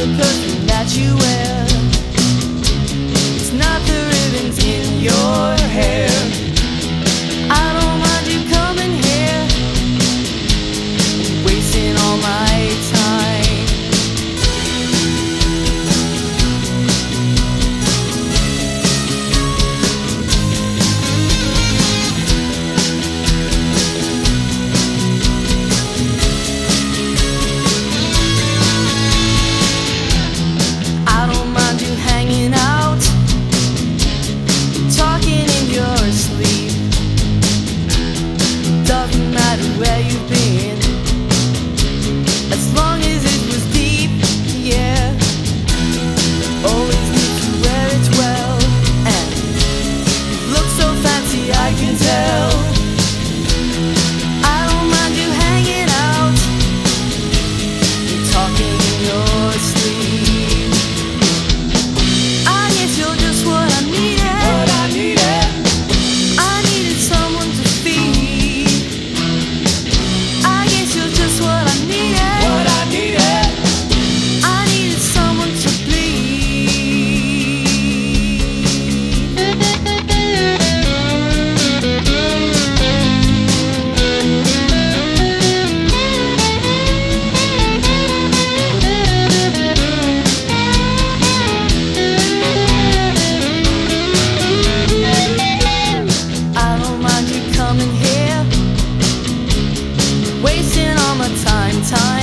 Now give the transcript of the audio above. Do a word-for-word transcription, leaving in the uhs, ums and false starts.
the perfume that you wear. It's not the ribbons in your hair. I don't mind you coming here, wasting all my time. I don't mind you hanging out, talking in your sleep. Doesn't matter where you've been, as long as it was deep, yeah. Always need to wear it well, and you look so fancy, I can tell. I don't mind you hanging out, talking in your sleep. I guess you're just what I needed. What I needed. I needed someone to feed. I guess you're just what I needed. What I needed. I needed someone to I don't mind you coming here, wasting all my time, time.